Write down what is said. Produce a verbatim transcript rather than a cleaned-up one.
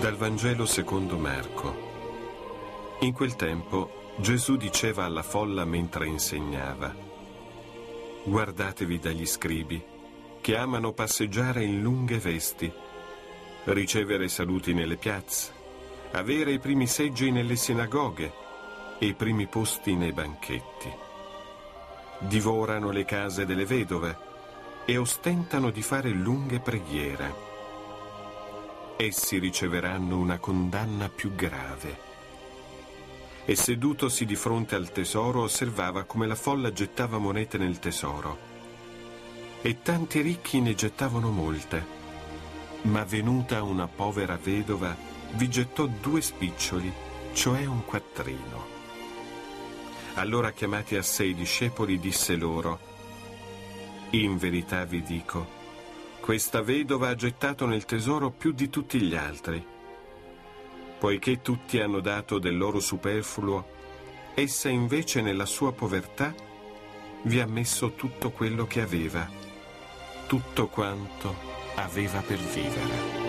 Dal Vangelo secondo Marco. In quel tempo Gesù diceva alla folla mentre insegnava: guardatevi dagli scribi, che amano passeggiare in lunghe vesti, ricevere saluti nelle piazze, avere i primi seggi nelle sinagoghe e i primi posti nei banchetti. Divorano le case delle vedove e ostentano di fare lunghe preghiere. Essi riceveranno una condanna più grave. E sedutosi di fronte al tesoro osservava come la folla gettava monete nel tesoro. E tanti ricchi ne gettavano molte. Ma venuta una povera vedova vi gettò due spiccioli, cioè un quattrino. Allora, chiamati a sé i discepoli, disse loro: in verità vi dico, questa vedova ha gettato nel tesoro più di tutti gli altri. Poiché tutti hanno dato del loro superfluo, essa invece nella sua povertà vi ha messo tutto quello che aveva, tutto quanto aveva per vivere.